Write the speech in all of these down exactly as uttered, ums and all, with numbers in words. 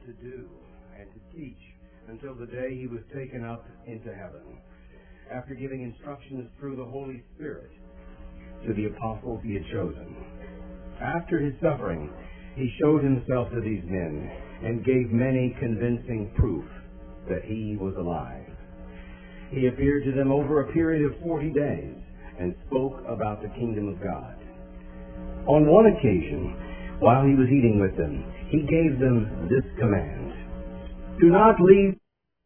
to do and to teach until the day he was taken up into heaven, after giving instructions through the Holy Spirit to the apostles he had chosen. After his suffering, he showed himself to these men and gave many convincing proof that he was alive. He appeared to them over a period of forty days and spoke about the kingdom of God. On one occasion, while he was eating with them, he gave them this command: "Do not leave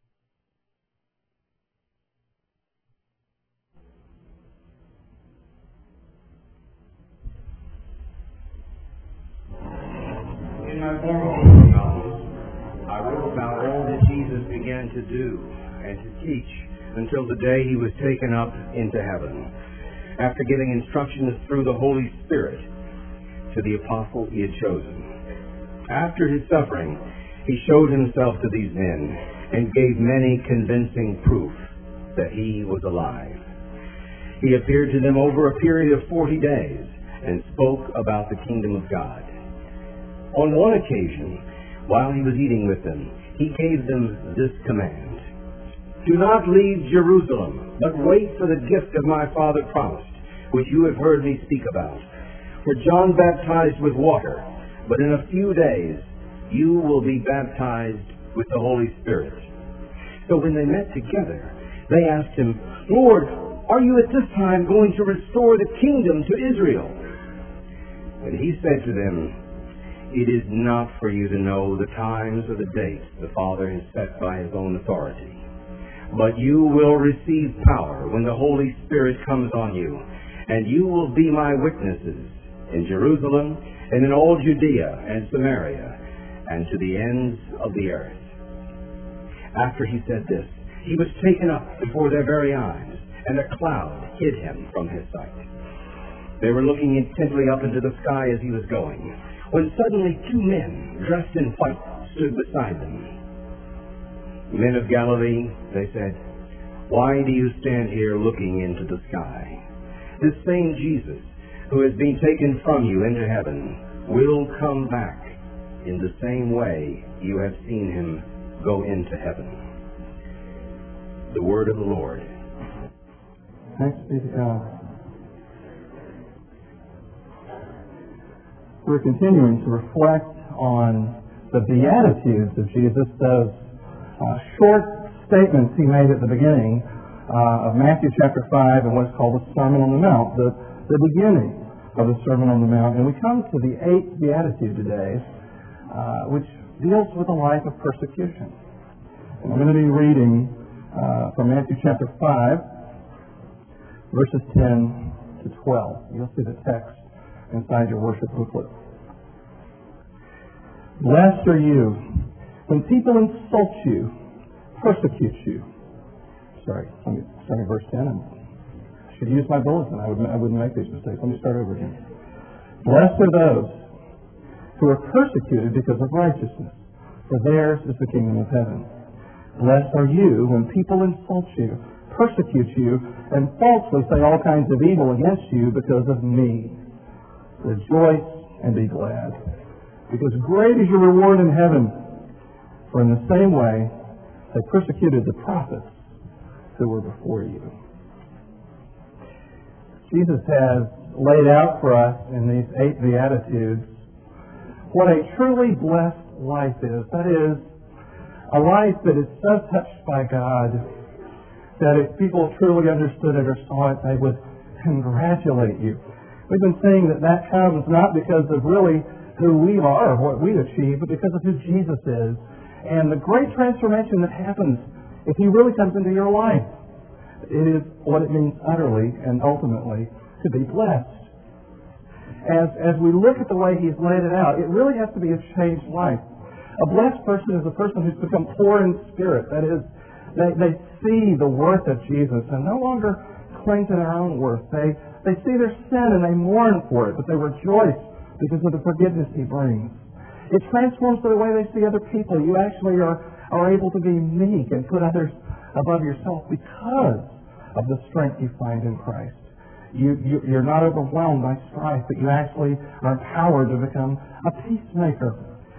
In my former emails, I wrote about all that Jesus began to do and to teach until the day he was taken up into heaven, after giving instructions through the Holy Spirit to the apostles he had chosen. After his suffering, he showed himself to these men and gave many convincing proof that he was alive. He appeared to them over a period of forty days and spoke about the kingdom of God. On one occasion, while he was eating with them, he gave them this command: "Do not leave Jerusalem, but wait for the gift of my Father promised, which you have heard me speak about. For John baptized with water, but in a few days you will be baptized with the Holy Spirit." So when they met together, they asked him, "Lord, are you at this time going to restore the kingdom to Israel?" And he said to them, "It is not for you to know the times or the dates the Father has set by his own authority. But you will receive power when the Holy Spirit comes on you, and you will be my witnesses in Jerusalem and in all Judea and Samaria and to the ends of the earth." After he said this, he was taken up before their very eyes, and a cloud hid him from his sight. They were looking intently up into the sky as he was going, when suddenly two men dressed in white stood beside them. "Men of Galilee," they said, "why do you stand here looking into the sky? This same Jesus, who has been taken from you into heaven, will come back in the same way you have seen him go into heaven." The word of the Lord. Thanks be to God. We're continuing to reflect on the Beatitudes of Jesus, those uh, short statements he made at the beginning uh, of Matthew chapter five and what's called the Sermon on the Mount, the, the beginning of the Sermon on the Mount. And we come to the eighth Beatitude today, uh, which deals with a life of persecution. And I'm going to be reading uh, from Matthew chapter five, verses ten to twelve. You'll see the text inside your worship booklet. "Blessed are you when people insult you, persecute you." Sorry, let me start at verse ten. I should use my bulletin. I, would, I wouldn't make these mistakes. Let me start over again. "Blessed are those who are persecuted because of righteousness, for theirs is the kingdom of heaven. Blessed are you when people insult you, persecute you, and falsely say all kinds of evil against you because of me. Rejoice and be glad, because great is your reward in heaven. For in the same way they persecuted the prophets who were before you." Jesus has laid out for us in these eight Beatitudes what a truly blessed life is. That is, a life that is so touched by God that if people truly understood it or saw it, they would congratulate you. We've been saying that that comes not because of really who we are or what we achieve, but because of who Jesus is and the great transformation that happens if he really comes into your life. It is what it means utterly and ultimately to be blessed. As, as we look at the way he's laid it out, it really has to be a changed life. A blessed person is a person who's become poor in spirit. That is, they, they see the worth of Jesus and no longer cling to their own worth. They, they see their sin and they mourn for it, but they rejoice because of the forgiveness he brings. It transforms the way they see other people. You actually are, are able to be meek and put others above yourself because of the strength you find in Christ. You, you, you're not overwhelmed by strife, but you actually are empowered to become a peacemaker.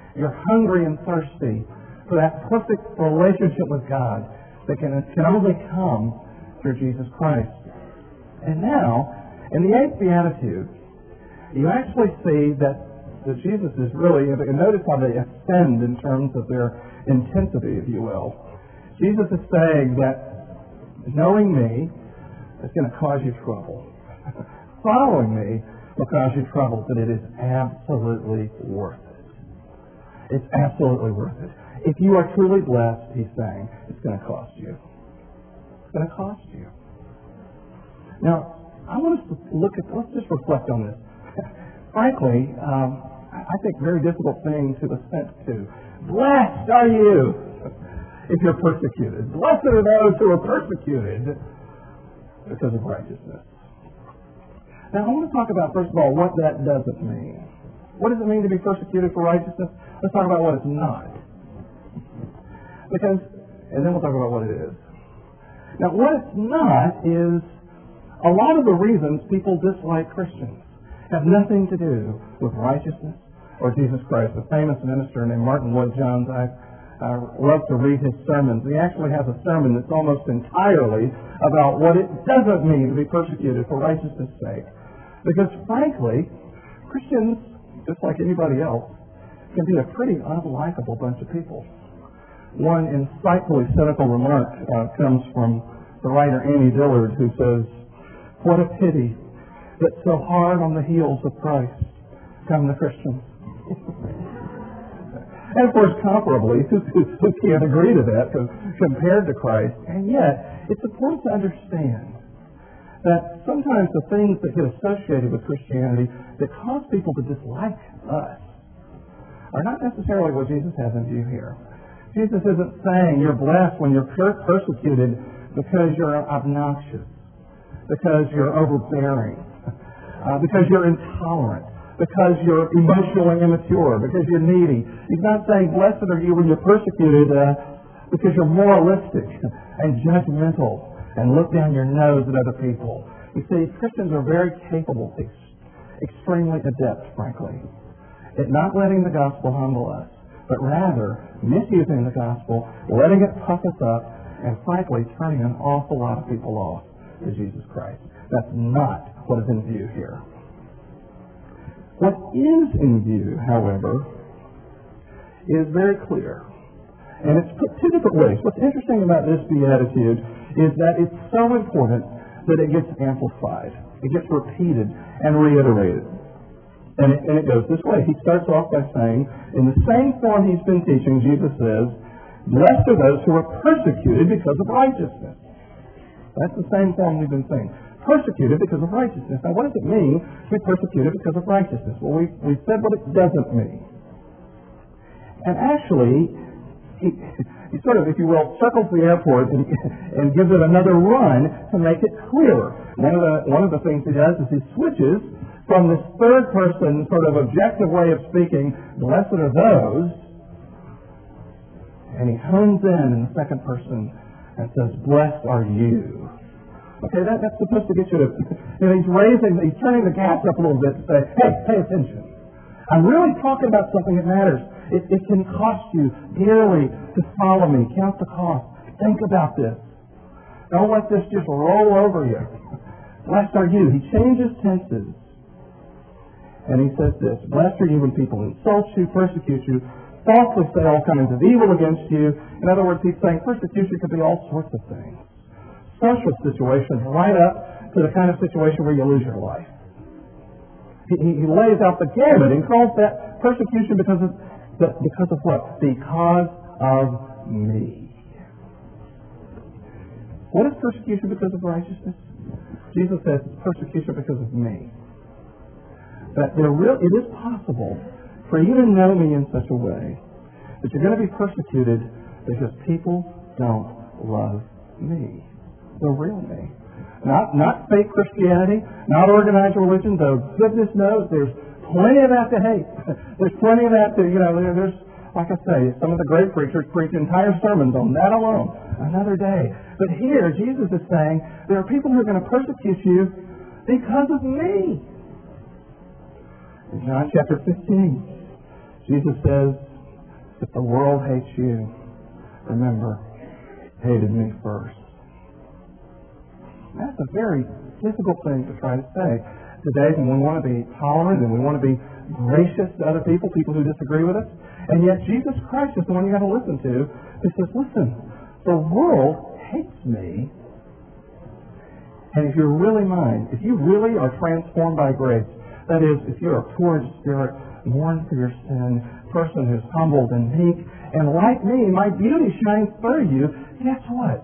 You're hungry and thirsty for that perfect relationship with God that can, can only come through Jesus Christ. And now, in the eighth beatitude, you actually see that, that Jesus is really, and notice how they ascend in terms of their intensity, if you will. Jesus is saying that knowing me is going to cause you trouble. Following me will cause you trouble, but it is absolutely worth it. It's absolutely worth it. If you are truly blessed, he's saying, it's going to cost you. It's going to cost you. Now, I want us to look at, let's just reflect on this. Frankly, um, I think very difficult thing to assent to. Blessed are you if you're persecuted. Blessed are those who are persecuted because of righteousness. Now, I want to talk about, first of all, what that doesn't mean. What does it mean to be persecuted for righteousness? Let's talk about what it's not. Because, and then we'll talk about what it is. Now, what it's not is a lot of the reasons people dislike Christians have nothing to do with righteousness or Jesus Christ. A famous minister named Martin Lloyd-Jones, I, I love to read his sermons. He actually has a sermon that's almost entirely about what it doesn't mean to be persecuted for righteousness' sake. Because frankly, Christians, just like anybody else, can be a pretty unlikable bunch of people. One insightfully cynical remark uh, comes from the writer Annie Dillard, who says, "What a pity that so hard on the heels of Christ come the Christians." And of course, comparably, who, who, who can't agree to that compared to Christ? And yet, it's important to understand that sometimes the things that get associated with Christianity that cause people to dislike us are not necessarily what Jesus has in view here. Jesus isn't saying you're blessed when you're persecuted because you're obnoxious, because you're overbearing, uh, because you're intolerant, because you're emotionally immature, because you're needy. He's not saying blessed are you when you're persecuted uh, because you're moralistic and judgmental and look down your nose at other people. You see, Christians are very capable, ex- extremely adept, frankly, at not letting the gospel humble us, but rather misusing the gospel, letting it puff us up, and frankly, turning an awful lot of people off to Jesus Christ. That's not what is in view here. What is in view, however, is very clear. And it's put two different ways. What's interesting about this beatitude is that it's so important that it gets amplified. It gets repeated and reiterated. And it, and it goes this way. He starts off by saying, in the same form he's been teaching, Jesus says, "Blessed are those who are persecuted because of righteousness." That's the same form we've been saying. Persecuted because of righteousness. Now, what does it mean to be persecuted because of righteousness? Well, we, we've said what it doesn't mean. And actually, he, he sort of, if you will, circles the airport and, and gives it another run to make it clearer. One of the one of the things he does is he switches from this third person sort of objective way of speaking, "Blessed are those," and he hones in in the second person and says, "Blessed are you." Okay, that, that's supposed to get you to, you know, he's raising, he's turning the gas up a little bit to say, hey, pay attention. I'm really talking about something that matters. It, it can cost you dearly to follow me. Count the cost. Think about this. Don't let this just roll over you. Blessed are you. He changes tenses. And he says this, "Blessed are you when people insult you, persecute you, falsely say all kinds of evil against you." In other words, he's saying persecution could be all sorts of things. Social situations, right up to the kind of situation where you lose your life. He, he lays out the gamut and calls that persecution because of the, because of what? Because of me. What is persecution because of righteousness? Jesus says it's persecution because of me. That there real, it is possible for you to know me in such a way that you're going to be persecuted because people don't love me. The real me. Not not fake Christianity, not organized religion, though goodness knows there's plenty of that to hate. There's plenty of that to, you know, there, there's, like I say, some of the great preachers preach entire sermons on that alone, another day. But here, Jesus is saying, there are people who are going to persecute you because of me. In John chapter fifteen, Jesus says, If the world hates you, remember, it hated me first. That's a very difficult thing to try to say today when we want to be tolerant and we want to be gracious to other people, people who disagree with us. And yet Jesus Christ is the one you got to listen to who says, listen, the world hates me. And if you're really mine, if you really are transformed by grace, that is, if you're a poor in spirit, mourn for your sin, person who's humbled and meek, and like me, my beauty shines through you, guess what?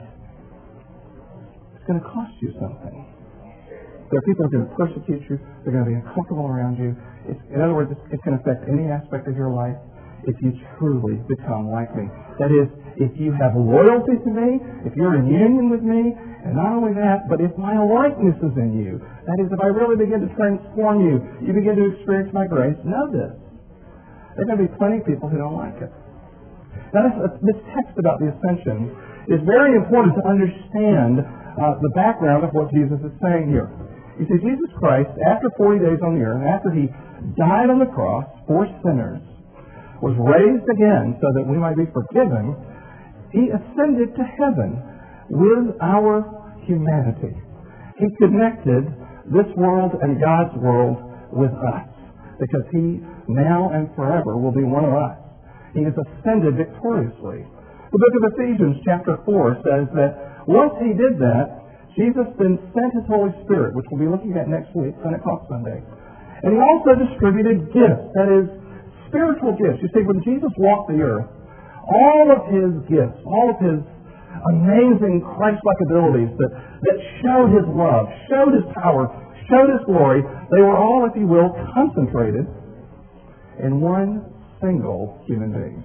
It's going to cost you something. There are people who are going to persecute you. They're going to be uncomfortable around you. It's, in other words, it's, it's going to affect any aspect of your life if you truly become like me. That is, if you have loyalty to me, if you're in union with me, and not only that, but if my likeness is in you, that is, if I really begin to transform you, you begin to experience my grace, know this. There are going to be plenty of people who don't like it. Now, this, this text about the ascension is very important to understand uh, the background of what Jesus is saying here. You see, Jesus Christ, after forty days on the earth, after he died on the cross for sinners, was raised again so that we might be forgiven, he ascended to heaven with our humanity. He connected this world and God's world with us because he now and forever will be one of us. He has ascended victoriously. The book of Ephesians chapter four says that once he did that, Jesus then sent his Holy Spirit, which we'll be looking at next week, Pentecost Sunday. And he also distributed gifts, that is, spiritual gifts. You see, when Jesus walked the earth, all of his gifts, all of his amazing Christ-like abilities that, that showed his love, showed his power, showed his glory, they were all, if you will, concentrated in one single human being.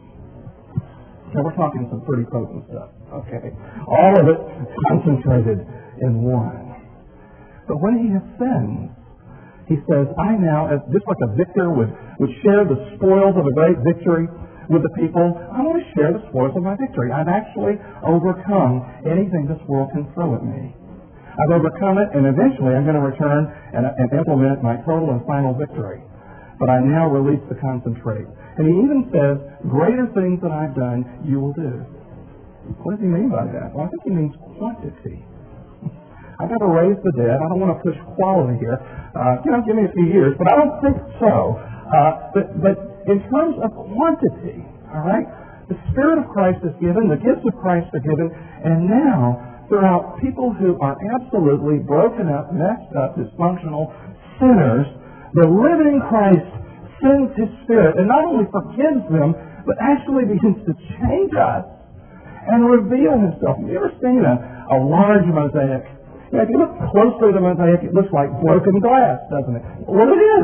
Now we're talking some pretty potent stuff, okay? All of it concentrated in one. But when he ascends, he says, I now, as just like a victor would, would share the spoils of a great victory with the people, I want to share the spoils of my victory. I've actually overcome anything this world can throw at me. I've overcome it, and eventually I'm going to return and, and implement my total and final victory. But I now release the concentrate. And he even says, greater things than I've done, you will do. What does he mean by that? Well, I think he means quantity. I've got to raise the dead. I don't want to push quality here. Uh, you know, give me a few years, but I don't think so. Uh, but, but in terms of quantity, all right, the Spirit of Christ is given, the gifts of Christ are given, and now throughout people who are absolutely broken up, messed up, dysfunctional sinners, the living Christ sends his Spirit and not only forgives them, but actually begins to change us and reveal himself. Have you ever seen a, a large mosaic? You know, if you look closely at the mosaic, it looks like broken glass, doesn't it? Well, it is.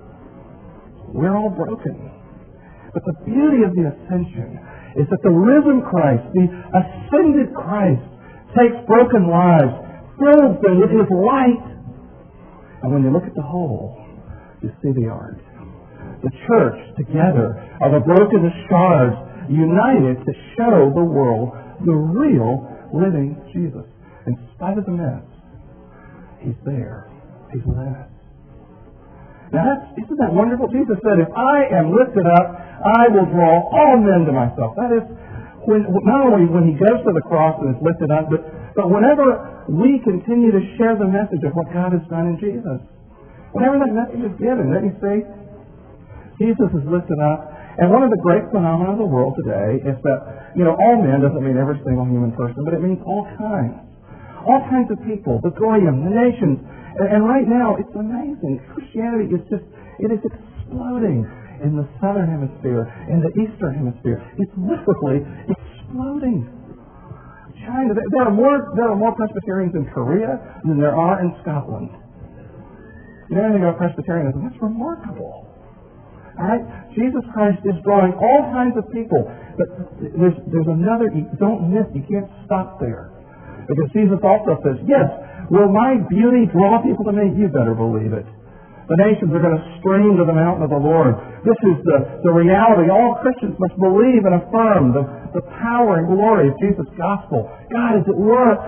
We're all broken. But the beauty of the ascension is that the risen Christ, the ascended Christ, takes broken lives, fills them with his light. And when you look at the whole, you see the art. The church, together, are the broken shards, united to show the world the real living Jesus. In spite of the mess, he's there. He's with us. Now, that's, isn't that wonderful? Jesus said, if I am lifted up, I will draw all men to myself. That is, when, not only when he goes to the cross and is lifted up, but, but whenever we continue to share the message of what God has done in Jesus. Whenever that message is given, let me see, Jesus is lifted up. And one of the great phenomena of the world today is that, you know, all men doesn't mean every single human person, but it means all kinds. All kinds of people, the goyim, the nations. And, and right now, it's amazing. Christianity is just, it is exploding in the southern hemisphere, in the eastern hemisphere. It's literally exploding. China, there are more, there are more Presbyterians in Korea than there are in Scotland. You know anything about Presbyterianism? That's remarkable. All right? Jesus Christ is drawing all kinds of people. But there's, there's another, you don't miss, you can't stop there. Because Jesus also says, yes, will my beauty draw people to me? You better believe it. The nations are going to stream to the mountain of the Lord. This is the, the reality. All Christians must believe and affirm the, the power and glory of Jesus' gospel. God is at work.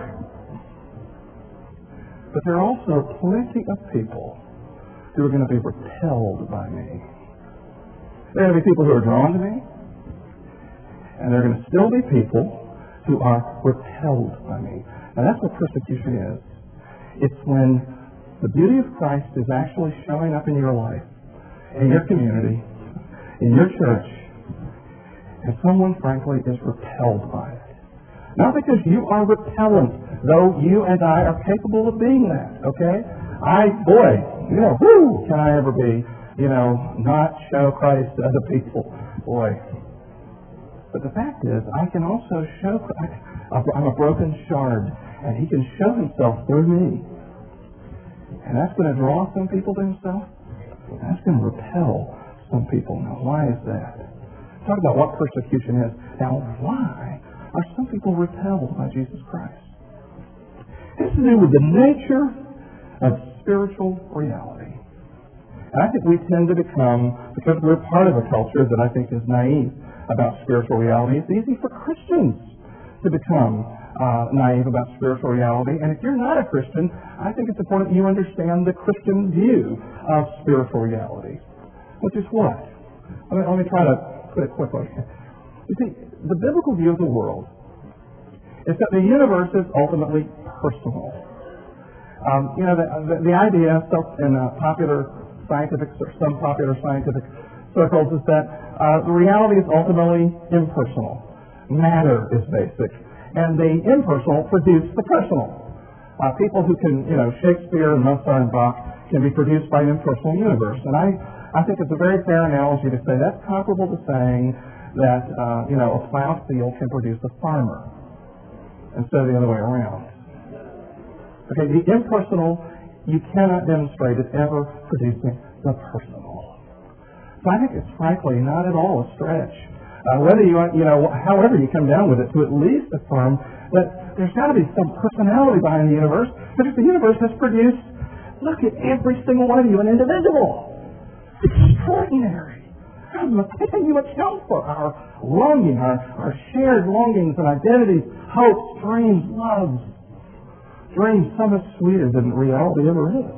But there are also plenty of people who are going to be repelled by me. There are going to be people who are drawn to me, And there are going to still be people who are repelled by me. Now that's what persecution is. It's when the beauty of Christ is actually showing up in your life, in your community, in your church, and someone, frankly, is repelled by it. Not because you are repellent, though you and I are capable of being that, okay? I, boy, you know, whoo, can I ever be, you know, not show Christ to other people. Boy. But the fact is, I can also show Christ. I'm a broken shard, and He can show Himself through me. And that's going to draw some people to Himself. And that's going to repel some people. Now, why is that? Talk about what persecution is. Now, why are some people repelled by Jesus Christ? It has to do with the nature of spiritual reality. And I think we tend to become, because we're part of a culture that I think is naive about spiritual reality, it's easy for Christians to become uh, naive about spiritual reality. And if you're not a Christian, I think it's important that you understand the Christian view of spiritual reality. Which is what? Let me, let me try to put it quickly. You see, the biblical view of the world is that the universe is ultimately personal. Um, you know, the, the, the idea in uh, popular scientific, or some popular scientific circles is that uh, the reality is ultimately impersonal. Matter is basic. And the impersonal produce the personal. Uh, people who can, you know, Shakespeare and Mozart and Bach can be produced by an impersonal universe. And I, I think it's a very fair analogy to say that's comparable to saying that, uh, you know, a plowed field can produce a farmer instead of the other way around. Okay, the impersonal you cannot demonstrate as ever producing the personal. So I think it's frankly not at all a stretch. Uh, whether you, you know, however you come down with it, to at least affirm that there's got to be some personality behind the universe, because the universe has produced, look at every single one of you, an individual. Extraordinary. How can you account for our longing, our, our shared longings and identities, hopes, dreams, loves? Dreams so much sweeter than reality ever is.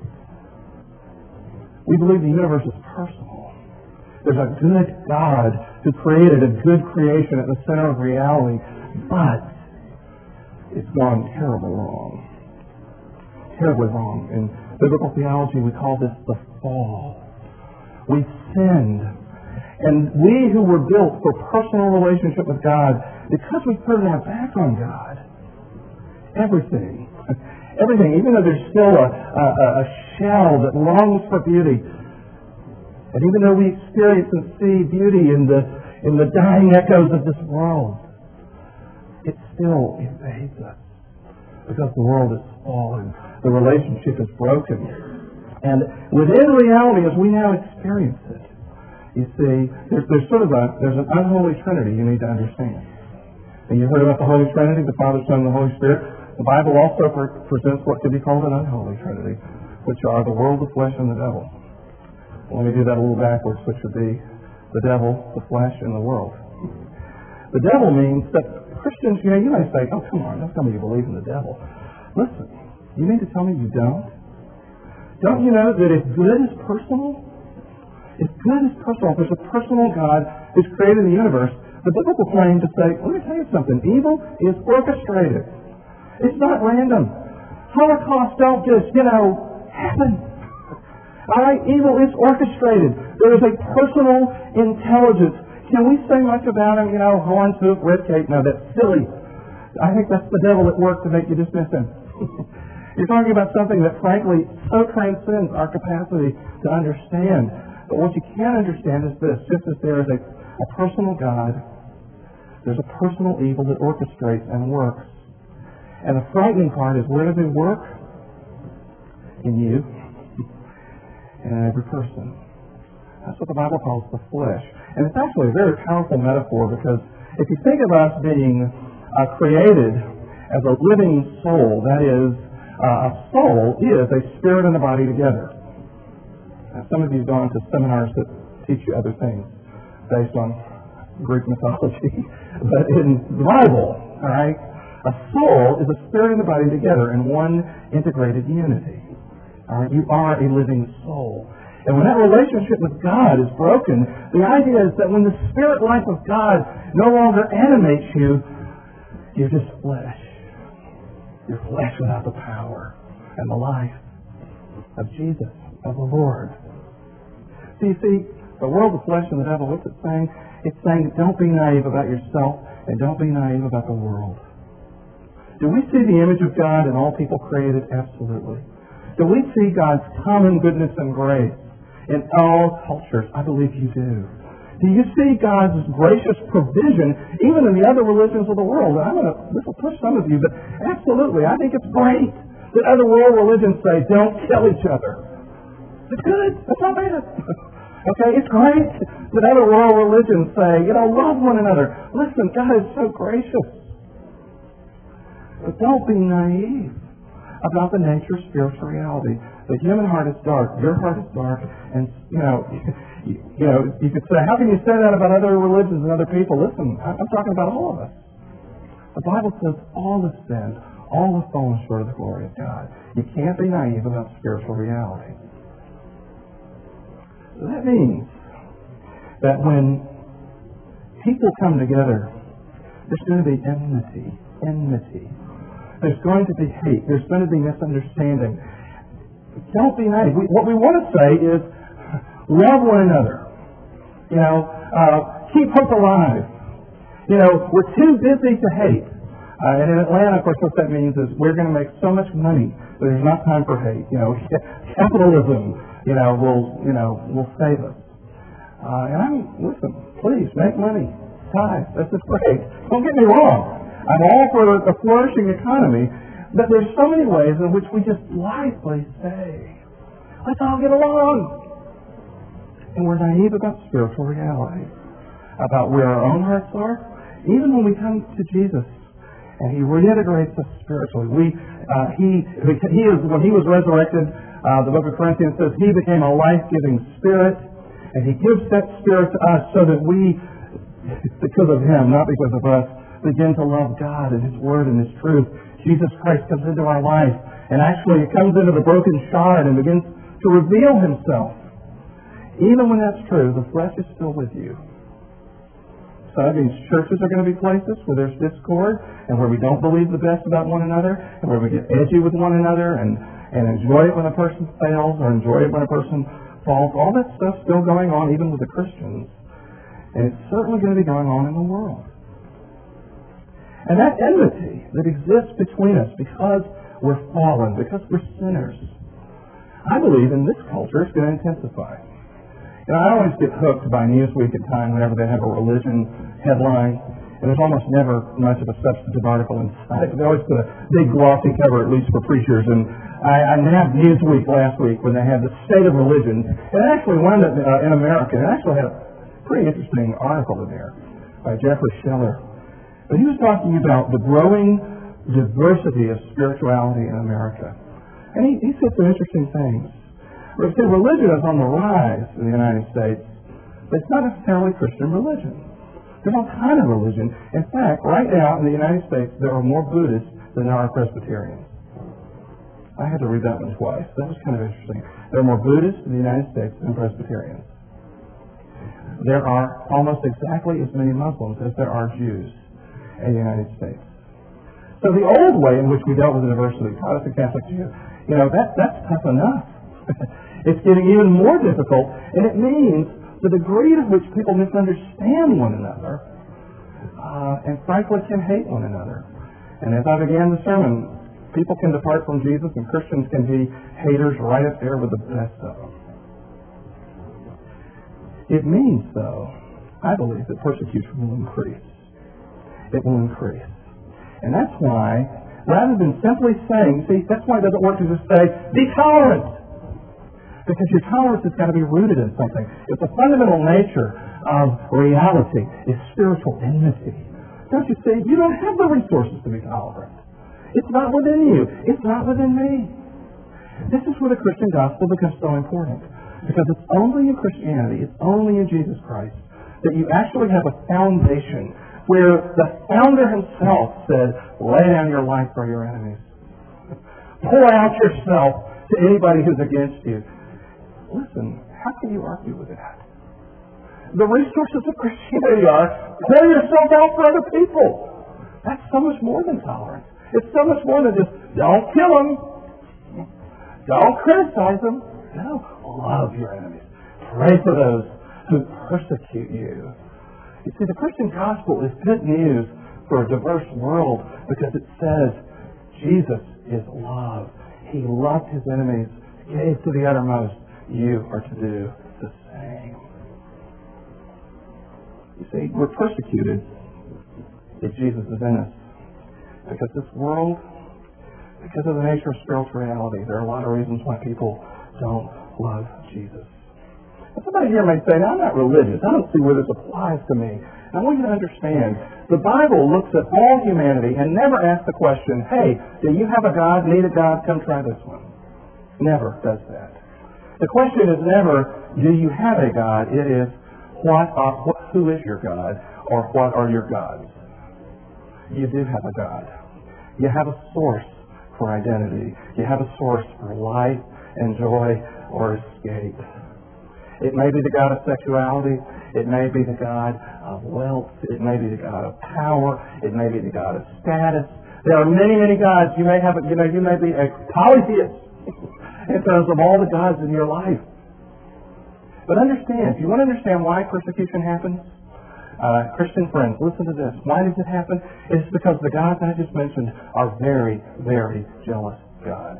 We believe the universe is personal. There's a good God who created a good creation at the center of reality, but it's gone terribly wrong. Terribly wrong. In biblical theology, we call this the fall. We sinned. And we who were built for personal relationship with God, because we turned our back on God, everything, everything, even though there's still a, a, a shell that longs for beauty, and even though we experience and see beauty in the in the dying echoes of this world, it still invades us because the world is fallen, the relationship is broken, and within reality, as we now experience it, you see, there's, there's sort of a there's an unholy trinity you need to understand. And you heard about the Holy Trinity, the Father, Son, and the Holy Spirit. The Bible also pre- presents what could be called an unholy trinity, which are the world, the flesh, and the devil. Let me do that a little backwards, which would be the devil, the flesh, and the world. The devil means that Christians, you know, you may say, oh, come on, don't tell me you believe in the devil. Listen, you mean to tell me you don't? Don't you know that if good is personal, if good is personal, if there's a personal God who's created the universe, the biblical claim to say, let me tell you something, evil is orchestrated. It's not random. Holocaust don't just, you know, happen. All right, evil is orchestrated. There is a personal intelligence. Can we say much about him? You know, horn soup, red cake. No, that's silly. I think that's the devil at work to make you dismiss him. You're talking about something that, frankly, so transcends our capacity to understand. But what you can't understand is this: just as there is a, a personal God, there's a personal evil that orchestrates and works. And the frightening part is, where does it work? In you. And in every person. That's what the Bible calls the flesh. And it's actually a very powerful metaphor, because if you think of us being uh, created as a living soul, that is, uh, a soul is a spirit and a body together. Now, some of you have gone to seminars that teach you other things based on Greek mythology. But in the Bible, all right, a soul is a spirit and a body together in one integrated unity. All right, you are a living soul. And when that relationship with God is broken, the idea is that when the spirit life of God no longer animates you. You're just flesh. You're flesh without the power and the life of Jesus, of the Lord. So you see, the world, the flesh, and the devil, what's it saying? It's saying, don't be naive about yourself and don't be naive about the world. Do we see the image of God in all people created? Absolutely. Do we see God's common goodness and grace in all cultures? I believe you do. Do you see God's gracious provision even in the other religions of the world? And I'm going to, this will push some of you, but absolutely, I think it's great that other world religions say, don't kill each other. It's good. That's not bad. Okay, it's great that other world religions say, you know, love one another. Listen, God is so gracious. But don't be naive about the nature of spiritual reality. The human heart is dark. Your heart is dark. And, you know, you, you know, you could say, how can you say that about other religions and other people? Listen, I'm talking about all of us. The Bible says all have sinned. All have fallen short of the glory of God. You can't be naive about spiritual reality. So that means that when people come together, there's going to be enmity. Enmity. There's going to be hate. There's going to be misunderstanding. Don't be naive. We, what we want to say is love one another. You know, uh, keep hope alive. You know, we're too busy to hate. Uh, and in Atlanta, of course, what that means is we're going to make so much money that there's not time for hate. You know, capitalism, you know, will, you know, will save us. Uh, and I'm, listen, please, make money. Tithe. This is great. Don't get me wrong. I'm all for a flourishing economy, but there's so many ways in which we just blithely say, let's all get along. And we're naive about spiritual reality, about where our own hearts are, even when we come to Jesus and He reintegrates us spiritually. We, uh, he, he is, when He was resurrected, uh, the book of Corinthians says He became a life-giving Spirit, and He gives that Spirit to us so that we, because of Him, not because of us, begin to love God and His Word and His truth. Jesus Christ comes into our life, and actually He comes into the broken shard and begins to reveal Himself. Even when that's true, the flesh is still with you. So that means churches are going to be places where there's discord and where we don't believe the best about one another and where we get edgy with one another and, and enjoy it when a person fails or enjoy it when a person falls. All that stuff's still going on even with the Christians. And it's certainly going to be going on in the world. And that enmity that exists between us because we're fallen, because we're sinners, I believe in this culture it's going to intensify. You know, I always get hooked by Newsweek at times whenever they have a religion headline, and there's almost never much of a substantive article inside. They always put a big glossy cover, at least for preachers. And I, I nabbed Newsweek last week when they had the state of religion, and it actually wound up uh, in America. It actually had a pretty interesting article in there by Jeffrey Scheller. But he was talking about the growing diversity of spirituality in America. And he, he said some interesting things. He said religion is on the rise in the United States, but it's not necessarily Christian religion. There's all kind of religion. In fact, right now in the United States, there are more Buddhists than there are Presbyterians. I had to read that one twice. That was kind of interesting. There are more Buddhists in the United States than Presbyterians. There are almost exactly as many Muslims as there are Jews in the United States. So the old way in which we dealt with the diversity, Protestant, Catholic, Jew, you know, that, that's tough enough. It's getting even more difficult, and it means the degree to which people misunderstand one another uh, and frankly can hate one another. And as I began the sermon, people can depart from Jesus and Christians can be haters right up there with the best of them. It means, though, I believe that persecution will increase. It will increase. And that's why, rather than simply saying, see, that's why it doesn't work to just say, be tolerant. Because your tolerance has got to be rooted in something. If the fundamental nature of reality is spiritual enmity, don't you see? You don't have the resources to be tolerant. It's not within you. It's not within me. This is where the Christian gospel becomes so important. Because it's only in Christianity, it's only in Jesus Christ, that you actually have a foundation where the founder himself said, lay down your life for your enemies. Pour out yourself to anybody who's against you. Listen, how can you argue with that? The resources of Christianity are pour yourself out for other people. That's so much more than tolerance. It's so much more than just, don't kill them. Don't criticize them. No, love your enemies. Pray for those who persecute you. You see, the Christian gospel is good news for a diverse world because it says Jesus is love. He loved his enemies, gave to the uttermost. You are to do the same. You see, we're persecuted if Jesus is in us. Because this world, because of the nature of spiritual reality, there are a lot of reasons why people don't love Jesus. And somebody here may say, now, I'm not religious. I don't see where this applies to me. And I want you to understand, the Bible looks at all humanity and never asks the question, hey, do you have a God? Need a God? Come try this one. Never does that. The question is never, do you have a God? It is, what are, what, who is your God? Or what are your gods? You do have a God. You have a source for identity. You have a source for life and joy or escape. It may be the God of sexuality. It may be the God of wealth. It may be the God of power. It may be the God of status. There are many, many gods. You may have, a, you know, you may be a polytheist in terms of all the gods in your life. But understand, if you want to understand why persecution happens, Uh, Christian friends, listen to this. Why does it happen? It's because the gods I just mentioned are very, very jealous gods.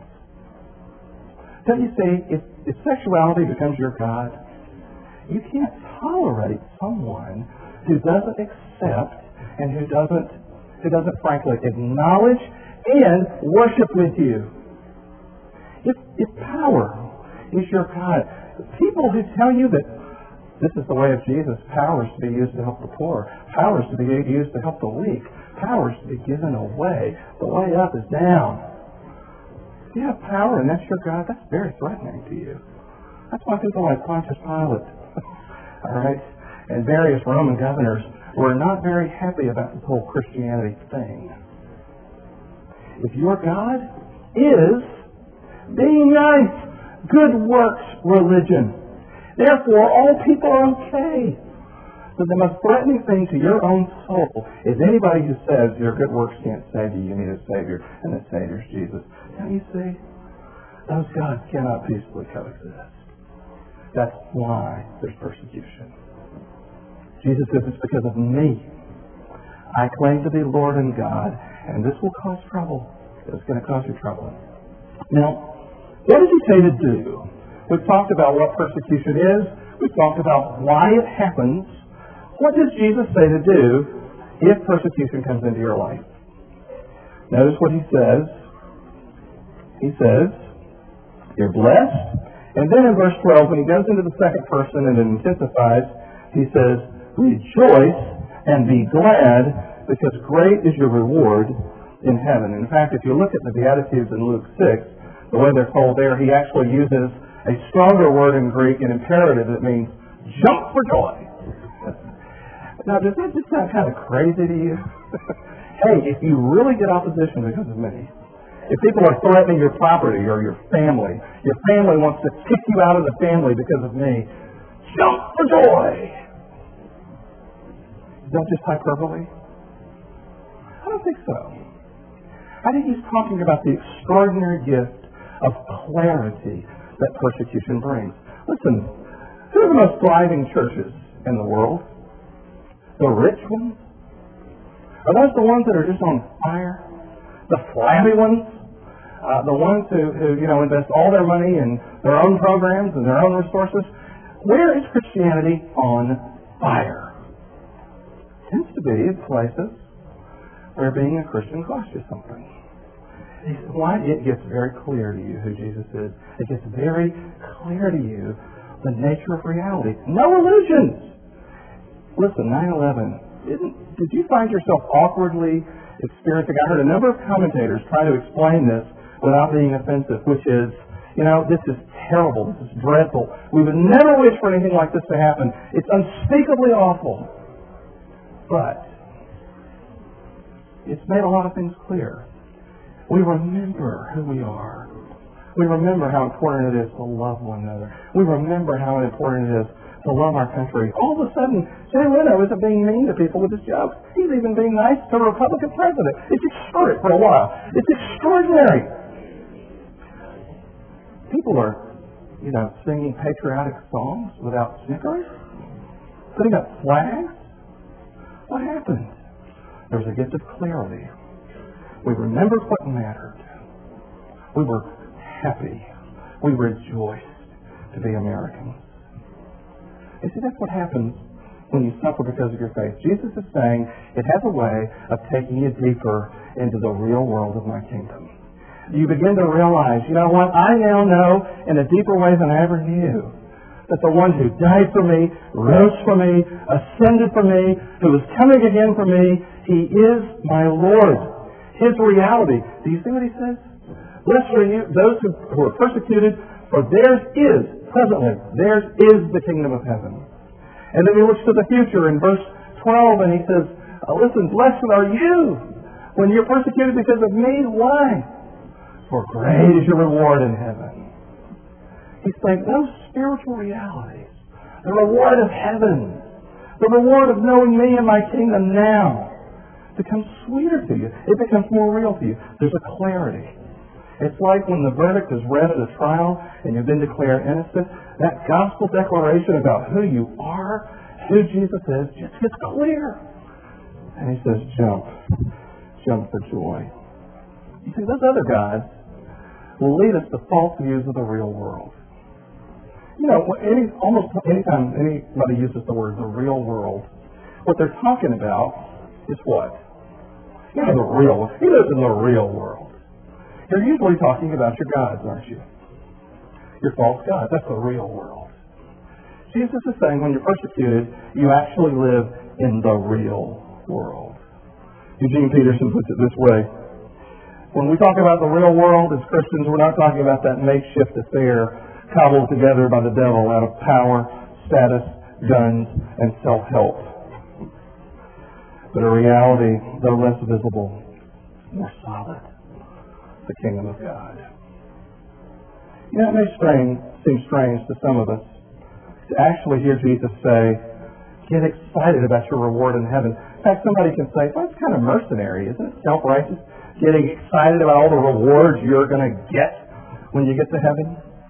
Don't you see, if, if sexuality becomes your God, you can't tolerate someone who doesn't accept and who doesn't, who doesn't frankly acknowledge and worship with you. If, if power is your God, people who tell you that this is the way of Jesus. Power is to be used to help the poor. Power is to be used to help the weak. Power is to be given away. The way up is down. If you have power and that's your God, that's very threatening to you. That's why people like Pontius Pilate, all right, and various Roman governors were not very happy about this whole Christianity thing. If your God is being nice, good works religion, therefore, all people are okay. So the most threatening thing to your own soul is anybody who says your good works can't save you, you need a Savior, and the Savior is Jesus. Now you see, those gods cannot peacefully coexist. That's why there's persecution. Jesus says it's because of me. I claim to be Lord and God, and this will cause trouble. It's going to cause you trouble. Now, what does he say to do? We've talked about what persecution is. We've talked about why it happens. What does Jesus say to do if persecution comes into your life? Notice what he says. He says, you're blessed. And then in verse twelve, when he goes into the second person and it intensifies, he says, rejoice and be glad because great is your reward in heaven. In fact, if you look at the Beatitudes in Luke six, the way they're told there, he actually uses a stronger word in Greek, an imperative that means jump for joy. Now, does that just sound kind of crazy to you? Hey, if you really get opposition because of me, if people are threatening your property or your family, your family wants to kick you out of the family because of me, jump for joy. Is that just hyperbole? I don't think so. I think he's talking about the extraordinary gift of clarity that persecution brings. Listen, who are the most thriving churches in the world? The rich ones? Are those the ones that are just on fire? The flabby ones? Uh, the ones who, who, you know, invest all their money in their own programs and their own resources? Where is Christianity on fire? It tends to be in places where being a Christian costs you something. Why? It gets very clear to you who Jesus is. It gets very clear to you the nature of reality. No illusions! Listen, nine eleven, did you find yourself awkwardly experiencing? I heard a number of commentators try to explain this without being offensive, which is, you know, this is terrible. This is dreadful. We would never wish for anything like this to happen. It's unspeakably awful. But it's made a lot of things clear. We remember who we are. We remember how important it is to love one another. We remember how important it is to love our country. All of a sudden, Jay Leno isn't being mean to people with his job. He's even being nice to a Republican president. It's extraordinary for a while. It's extraordinary. People are, you know, singing patriotic songs without snickers, putting up flags. What happened? There was a gift of clarity. We remembered what mattered. We were happy. We rejoiced to be Americans. You see, that's what happens when you suffer because of your faith. Jesus is saying it has a way of taking you deeper into the real world of my kingdom. You begin to realize, you know what, I now know in a deeper way than I ever knew that the one who died for me, rose for me, ascended for me, who is coming again for me, he is my Lord. His reality. Do you see what he says? Blessed are you, those who, who are persecuted, for theirs is, presently, theirs is the kingdom of heaven. And then he looks to the future in verse twelve and he says, oh, listen, blessed are you when you're persecuted because of me. Why? For great is your reward in heaven. He's saying those spiritual realities, the reward of heaven, the reward of knowing me and my kingdom now, becomes sweeter to you. It becomes more real to you. There's a clarity. It's like when the verdict is read at a trial and you've been declared innocent, that gospel declaration about who you are, who Jesus is, just gets clear. And he says, jump. Jump for joy. You see, those other gods will lead us to false views of the real world. You know, any, almost any time anybody uses the word the real world, what they're talking about is what? You know, the real, he lives in the real world. You're usually talking about your gods, aren't you? Your false gods. That's the real world. Jesus is saying when you're persecuted, you actually live in the real world. Eugene Peterson puts it this way. When we talk about the real world as Christians, we're not talking about that makeshift affair cobbled together by the devil out of power, status, guns, and self-help. But a reality, though less visible, more solid. The kingdom of God. You know, it may strange, seem strange to some of us to actually hear Jesus say, get excited about your reward in heaven. In fact, somebody can say, well, it's kind of mercenary, isn't it? Self-righteous. Getting excited about all the rewards you're going to get when you get to heaven.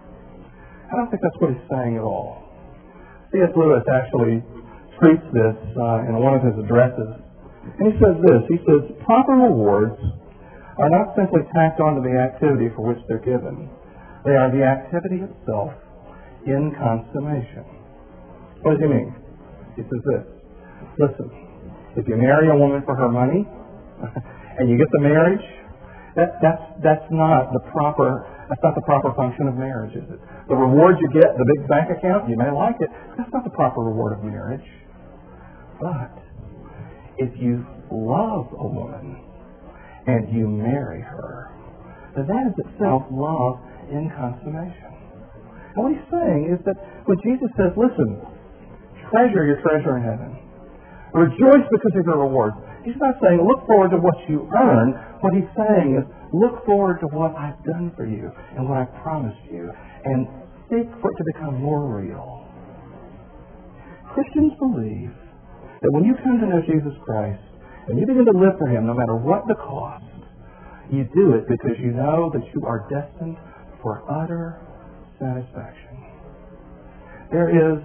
I don't think that's what he's saying at all. C S Lewis actually treats this uh, in one of his addresses. And he says this, he says, proper rewards are not simply tacked onto the activity for which they're given. They are the activity itself in consummation. What does he mean? He says this. Listen, if you marry a woman for her money and you get the marriage, that, that's, that's not the proper that's not the proper function of marriage, is it? The reward you get, the big bank account, you may like it. That's not the proper reward of marriage. But if you love a woman and you marry her, then that is itself love in consummation. And what he's saying is that when Jesus says, listen, treasure your treasure in heaven, rejoice because of your rewards, he's not saying look forward to what you earn. What he's saying is look forward to what I've done for you and what I've promised you, and seek for it to become more real. Christians believe that when you come to know Jesus Christ, and you begin to live for him no matter what the cost, you do it because you know that you are destined for utter satisfaction. There is,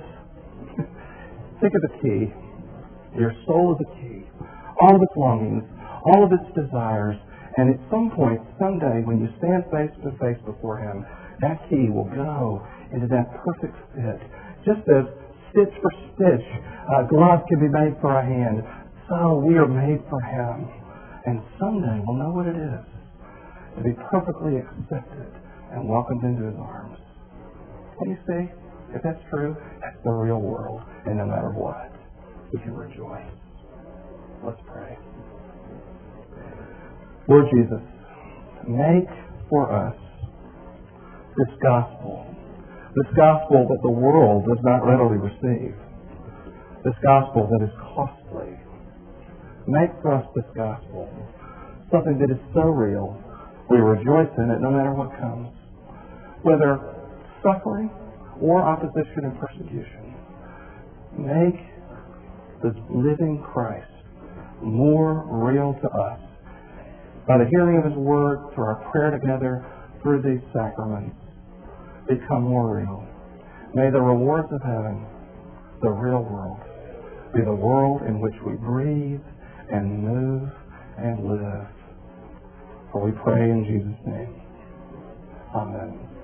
think of the key. Your soul is a key. All of its longings, all of its desires, and at some point, someday, when you stand face to face before him, that key will go into that perfect fit. Just as stitch for stitch, a glove can be made for a hand, so we are made for him. And someday we'll know what it is to be perfectly accepted and welcomed into his arms. Can you see? If that's true, that's the real world. And no matter what, we can rejoice. Let's pray. Lord Jesus, make for us this gospel, this gospel that the world does not readily receive, this gospel that is costly. Make for us this gospel, something that is so real, we rejoice in it no matter what comes. whether suffering or opposition and persecution. Make the living Christ more real to us by the hearing of His Word, through our prayer together, through these sacraments. Become more real. May the rewards of heaven, the real world, be the world in which we breathe and move and live. For we pray in Jesus' name. Amen.